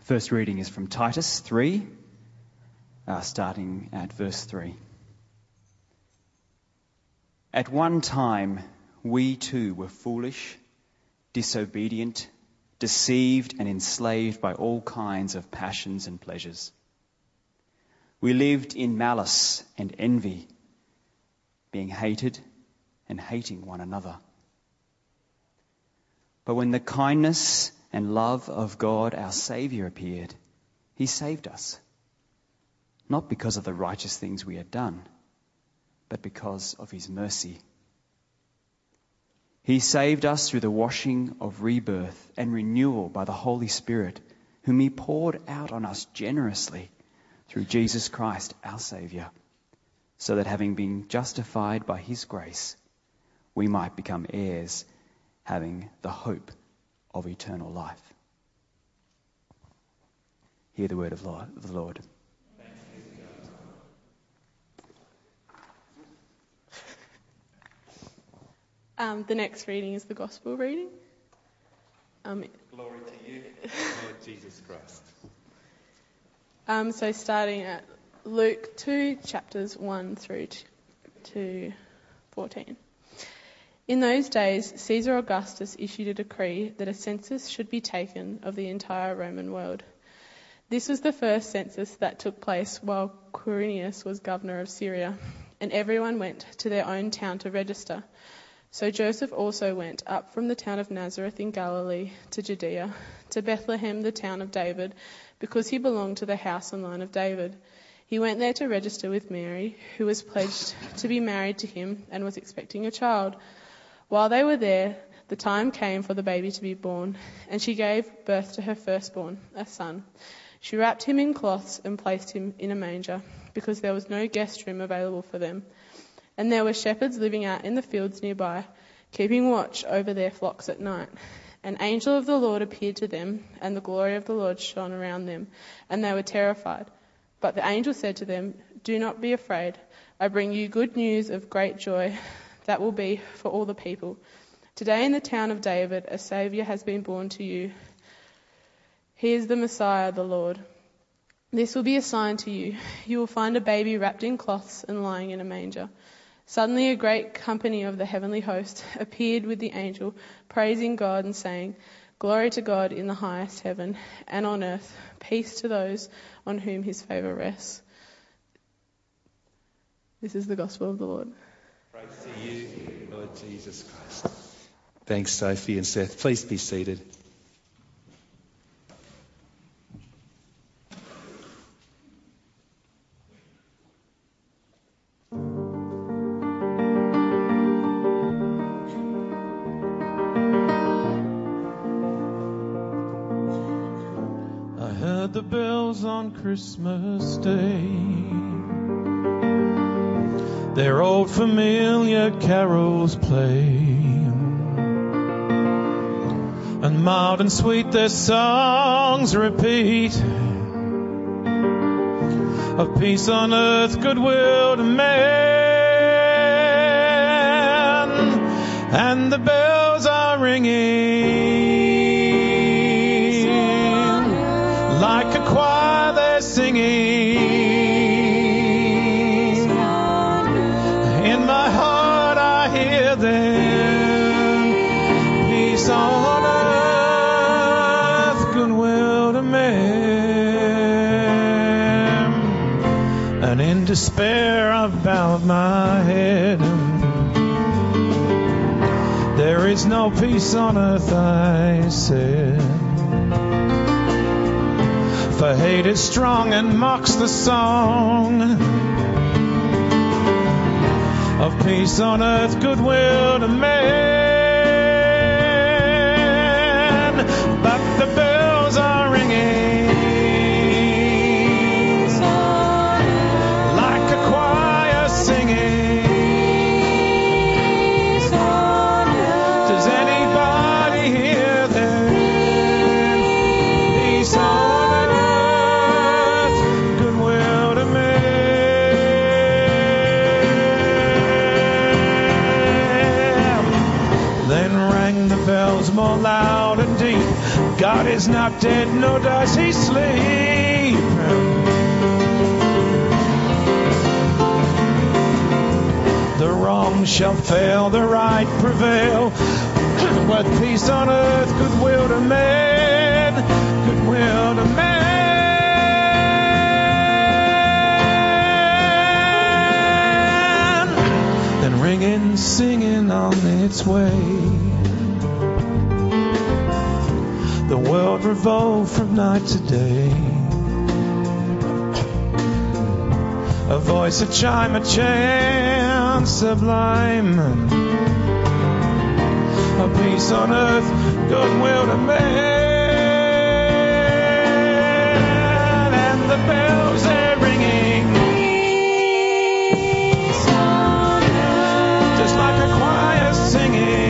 First reading is from Titus 3, starting at verse 3. At one time, we too were foolish, disobedient, deceived and enslaved by all kinds of passions and pleasures. We lived in malice and envy, being hated and hating one another. But when the kindness and love of God, our Saviour, appeared, He saved us, not because of the righteous things we had done, but because of His mercy. He saved us through the washing of rebirth and renewal by the Holy Spirit, whom He poured out on us generously through Jesus Christ, our Saviour, so that having been justified by His grace, we might become heirs, having the hope of eternal life. Hear the word of the Lord. The next reading is the Gospel reading. Glory to you, Lord Jesus Christ. So starting at Luke 2, chapters 1 through to 14. In those days, Caesar Augustus issued a decree that a census should be taken of the entire Roman world. This was the first census that took place while Quirinius was governor of Syria, and everyone went to their own town to register. So Joseph also went up from the town of Nazareth in Galilee to Judea, to Bethlehem, the town of David, because he belonged to the house and line of David. He went there to register with Mary, who was pledged to be married to him and was expecting a child. While they were there, the time came for the baby to be born, and she gave birth to her firstborn, a son. She wrapped him in cloths and placed him in a manger, because there was no guest room available for them. And there were shepherds living out in the fields nearby, keeping watch over their flocks at night. An angel of the Lord appeared to them, and the glory of the Lord shone around them, and they were terrified. But the angel said to them, "Do not be afraid. I bring you good news of great joy that will be for all the people. Today in the town of David, a Saviour has been born to you. He is the Messiah, the Lord. This will be a sign to you. You will find a baby wrapped in cloths and lying in a manger." Suddenly a great company of the heavenly host appeared with the angel, praising God and saying, "Glory to God in the highest heaven, and on earth peace to those on whom His favour rests." This is the gospel of the Lord. Praise to you, Lord Jesus Christ. Thanks, Sophie and Seth. Please be seated. The bells on Christmas Day, their old familiar carols play, and mild and sweet their songs repeat, of peace on earth, goodwill to man, and the bells are ringing. Like a choir they're singing. In my heart I hear them. Peace on earth, goodwill to men. And in despair I've bowed my head. There is no peace on earth, I said. For hate is strong and mocks the song of peace on earth, goodwill to men. But the bells are ringing like a choir singing. Does anybody hear them? Peace on more loud and deep God is not dead, nor does he sleep. The wrong shall fail, the right prevail. With peace on earth, goodwill to men, goodwill to men. Then ringing, singing on its way. The world revolved from night to day. A voice, a chime, a chant sublime. A peace on earth, goodwill to men. And the bells they're ringing, just like a choir singing.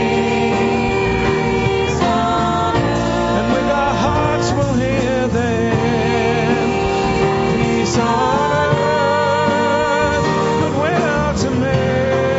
And with our hearts we'll hear them. Peace on earth, goodwill to men.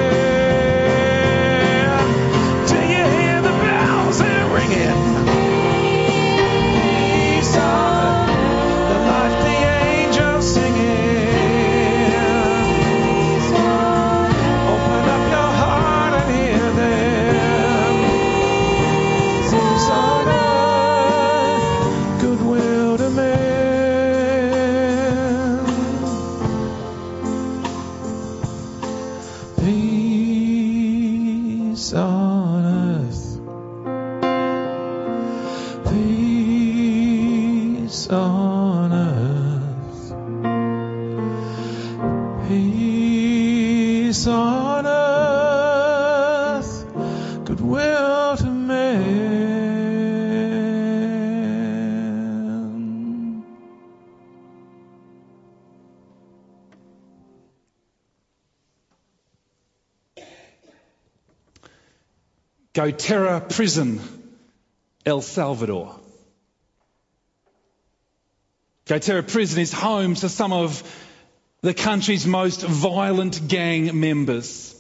GoTerra Prison, El Salvador. GoTerra Prison is home to some of the country's most violent gang members.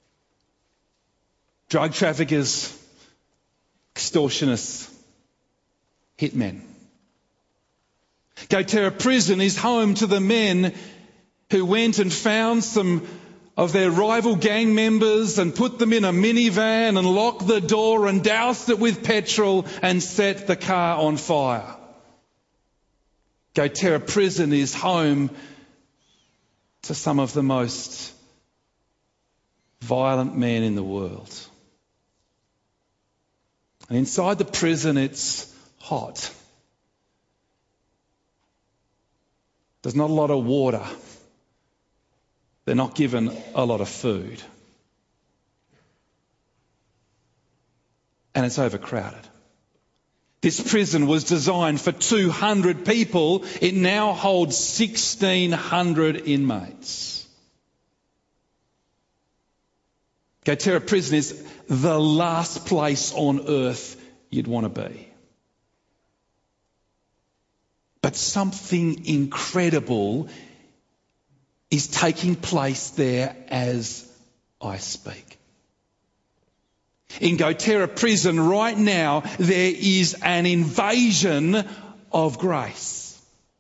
Drug traffickers, extortionists, hitmen. GoTerra Prison is home to the men who went and found some of their rival gang members and put them in a minivan and locked the door and doused it with petrol and set the car on fire. GoTerra Prison is home to some of the most violent men in the world. And inside the prison it's hot. There's not a lot of water. They're not given a lot of food. And it's overcrowded. This prison was designed for 200 people. It now holds 1,600 inmates. GoTerra Prison is the last place on earth you'd want to be. But something incredible is taking place there as I speak. In GoTerra Prison right now, there is an invasion of grace.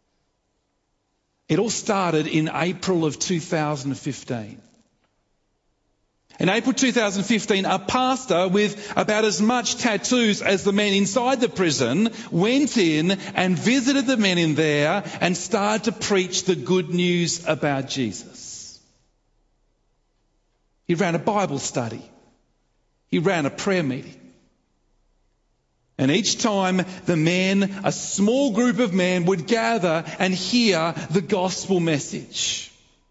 It all started in April of 2015. In April 2015, a pastor with about as much tattoos as the men inside the prison went in and visited the men in there and started to preach the good news about Jesus. He ran a Bible study. He ran a prayer meeting. And each time the men, a small group of men, would gather and hear the gospel message.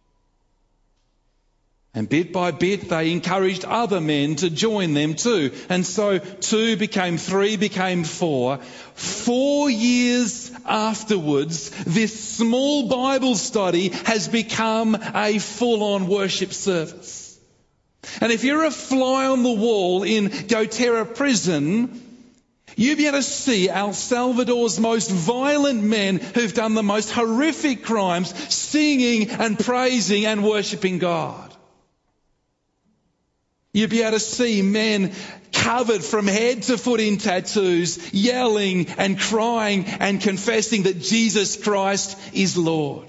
And bit by bit, they encouraged other men to join them too. And so 2 became 3, became 4. 4 years afterwards, this small Bible study has become a full-on worship service. And if you're a fly on the wall in GoTerra Prison, you'll be able to see El Salvador's most violent men who've done the most horrific crimes singing and praising and worshipping God. You'll be able to see men covered from head to foot in tattoos, yelling and crying and confessing that Jesus Christ is Lord.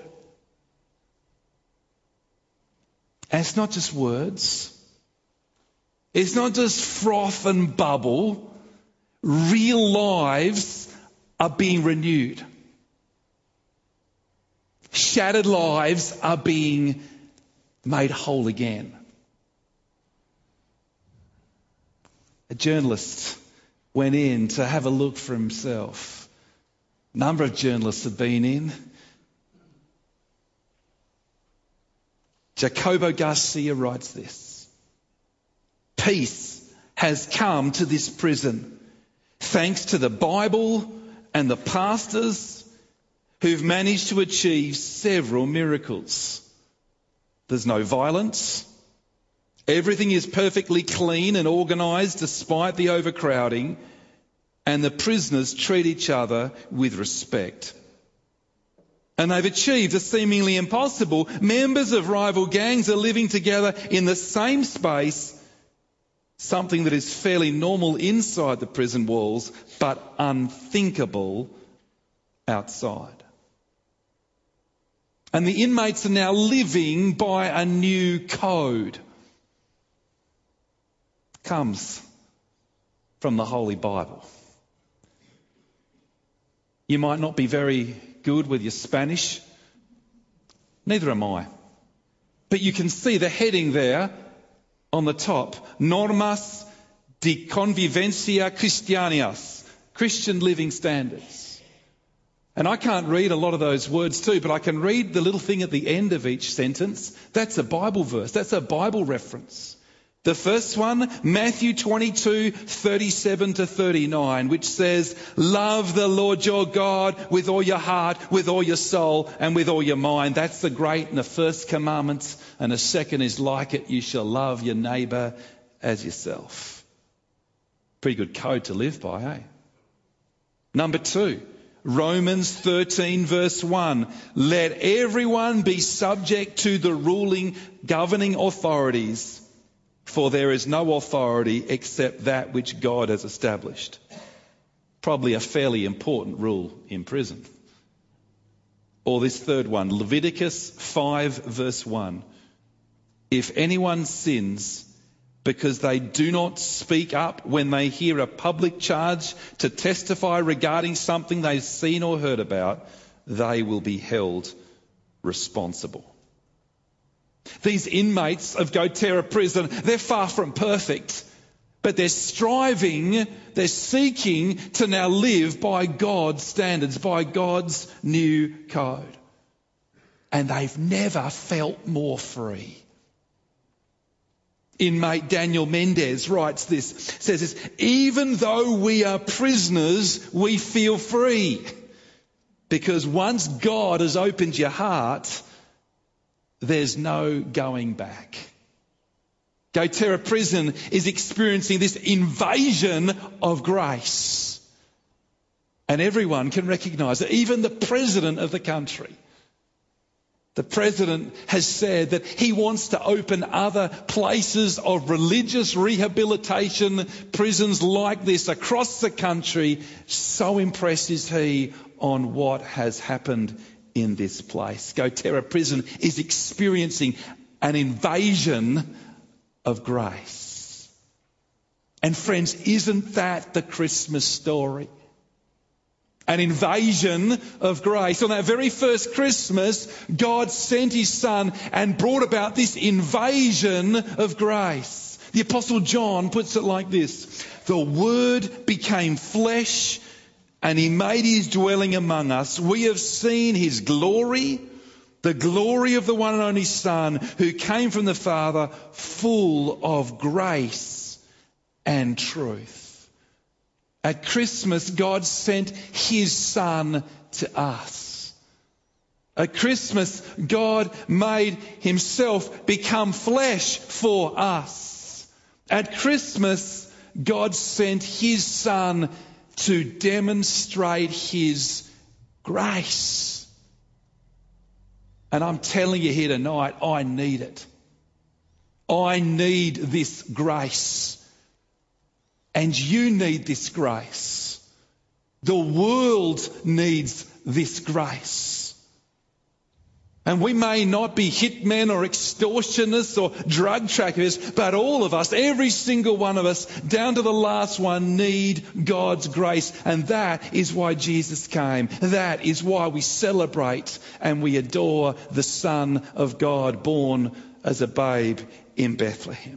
And it's not just words. It's not just froth and bubble. Real lives are being renewed. Shattered lives are being made whole again. A journalist went in to have a look for himself. A number of journalists have been in. Jacobo Garcia writes this: peace has come to this prison thanks to the Bible and the pastors who've managed to achieve several miracles. There's no violence. Everything is perfectly clean and organised despite the overcrowding, and the prisoners treat each other with respect. And they've achieved the seemingly impossible. Members of rival gangs are living together in the same space, something that is fairly normal inside the prison walls, but unthinkable outside. And the inmates are now living by a new code. Comes from the Holy Bible. You might not be very good with your Spanish. Neither am I. But you can see the heading there on the top. Normas de convivencia cristianas. Christian living standards. And I can't read a lot of those words too, but I can read the little thing at the end of each sentence. That's a Bible verse. That's a Bible reference. The first one, Matthew 22:37-39, which says, love the Lord your God with all your heart, with all your soul, and with all your mind. That's the great and the first commandment. And the second is like it, you shall love your neighbour as yourself. Pretty good code to live by, eh? Number 2, Romans 13:1. Let everyone be subject to the governing authorities, for there is no authority except that which God has established. Probably a fairly important rule in prison. Or this third one, Leviticus 5:1. If anyone sins because they do not speak up when they hear a public charge to testify regarding something they've seen or heard about, they will be held responsible. These inmates of Goterra prison, they're far from perfect, but they're striving, they're seeking to now live by God's standards, by God's new code. And they've never felt more free. Inmate Daniel Mendez writes this, says this: even though we are prisoners, we feel free. Because once God has opened your heart, there's no going back. Goterra prison is experiencing this invasion of grace. And everyone can recognise it, even the president of the country. The president has said that he wants to open other places of religious rehabilitation, prisons like this across the country. So impressed is he on what has happened in this place. Goterra prison is experiencing an invasion of grace. And friends, isn't that the Christmas story? An invasion of grace. On that very first Christmas, God sent his Son and brought about this invasion of grace. The Apostle John puts it like this: the Word became flesh and he made his dwelling among us. We have seen his glory, the glory of the one and only Son who came from the Father, full of grace and truth. At Christmas, God sent his Son to us. At Christmas, God made himself become flesh for us. At Christmas, God sent his Son to demonstrate his grace. And I'm telling you here tonight, I need it. I need this grace. And you need this grace. The world needs this grace. And we may not be hitmen or extortionists or drug traffickers, but all of us, every single one of us, down to the last one, need God's grace. And that is why Jesus came. That is why we celebrate and we adore the Son of God born as a babe in Bethlehem.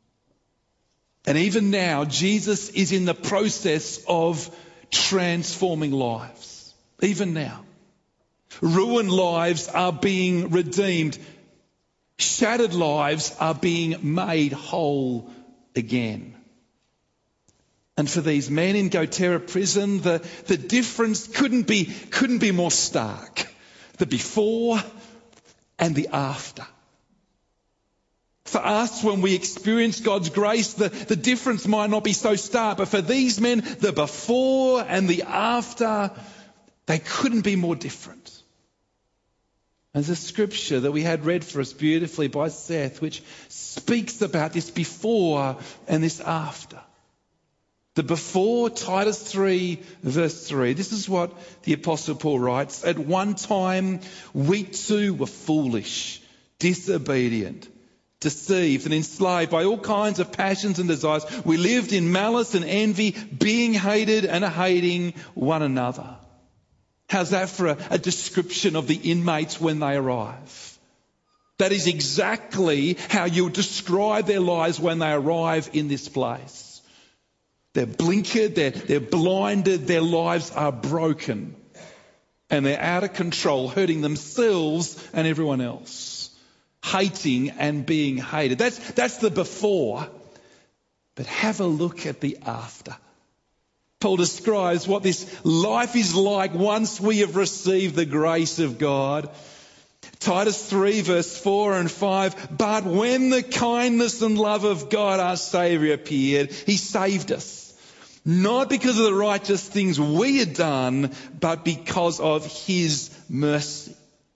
And even now, Jesus is in the process of transforming lives. Even now. Ruined lives are being redeemed. Shattered lives are being made whole again. And for these men in Goterra prison, the difference couldn't be more stark. The before and the after. For us, when we experience God's grace, the difference might not be so stark. But for these men, the before and the after, they couldn't be more different. There's a scripture that we had read for us beautifully by Seth, which speaks about this before and this after. The before, Titus 3, verse 3. This is what the Apostle Paul writes. At one time, we too were foolish, disobedient, deceived and enslaved by all kinds of passions and desires. We lived in malice and envy, being hated and hating one another. How's that for a description of the inmates when they arrive? That is exactly how you describe their lives when they arrive in this place. They're blinkered, they're blinded, their lives are broken. And they're out of control, hurting themselves and everyone else. Hating and being hated. That's the before. But have a look at the after. Paul describes what this life is like once we have received the grace of God. Titus 3 verse 4 and 5. But when the kindness and love of God our Saviour appeared, He saved us. Not because of the righteous things we had done, but because of His mercy.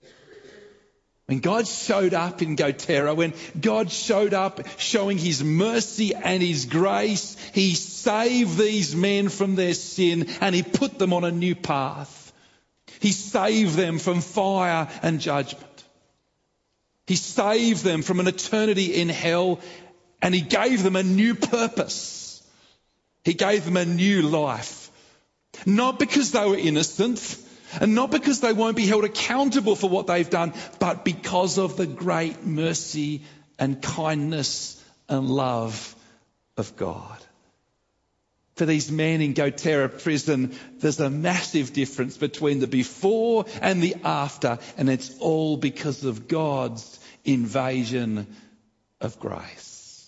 When God showed up in Goterra, when God showed up showing His mercy and His grace, He saved these men from their sin and He put them on a new path. He saved them from fire and judgment. He saved them from an eternity in hell and He gave them a new purpose. He gave them a new life. Not because they were innocent, and not because they won't be held accountable for what they've done, but because of the great mercy and kindness and love of God. For these men in Goterra prison, there's a massive difference between the before and the after, and it's all because of God's invasion of grace.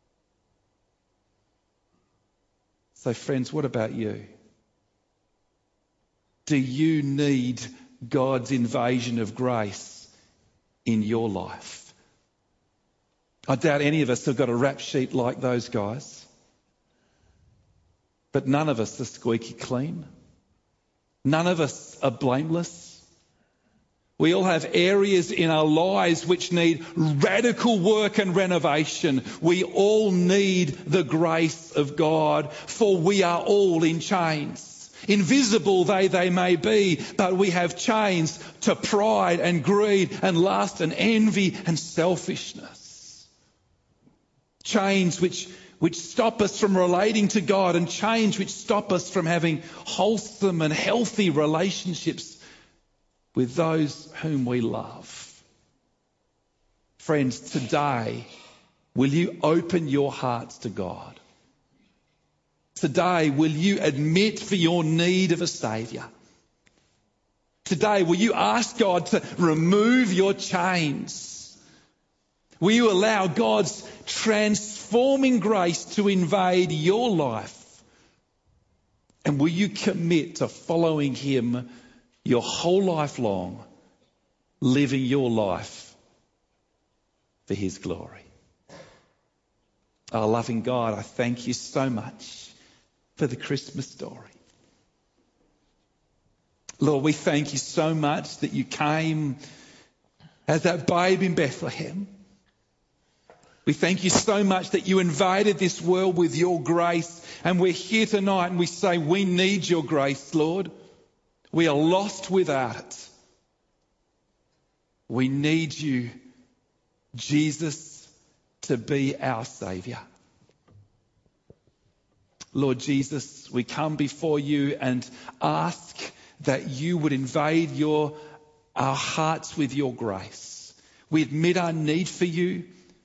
So friends, what about you? Do you need God's invasion of grace in your life? I doubt any of us have got a rap sheet like those guys. But none of us are squeaky clean. None of us are blameless. We all have areas in our lives which need radical work and renovation. We all need the grace of God, for we are all in chains. Invisible they may be, but we have chains to pride and greed and lust and envy and selfishness. Chains which stop us from relating to God, and chains which stop us from having wholesome and healthy relationships with those whom we love. Friends, today, will you open your hearts to God? Today, will you admit for your need of a Saviour? Today, will you ask God to remove your chains? Will you allow God's transforming grace to invade your life? And will you commit to following Him your whole life long, living your life for His glory? Oh, loving God, I thank You so much for the Christmas story. Lord, we thank You so much that You came as that babe in Bethlehem. We thank you so much that you invaded this world with your grace, and we're here tonight and we say we need your grace, Lord. We are lost without it. We need you, Jesus, to be our Saviour. Lord Jesus, we come before you and ask that you would invade our hearts with your grace. We admit our need for you.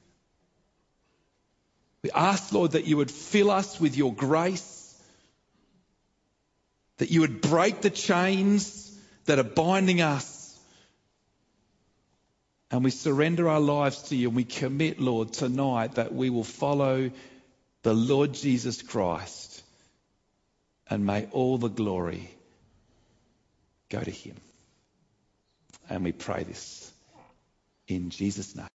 We ask, Lord, that you would fill us with your grace, that you would break the chains that are binding us. And we surrender our lives to you, and we commit, Lord, tonight that we will follow the Lord Jesus Christ, and may all the glory go to him. And we pray this in Jesus' name.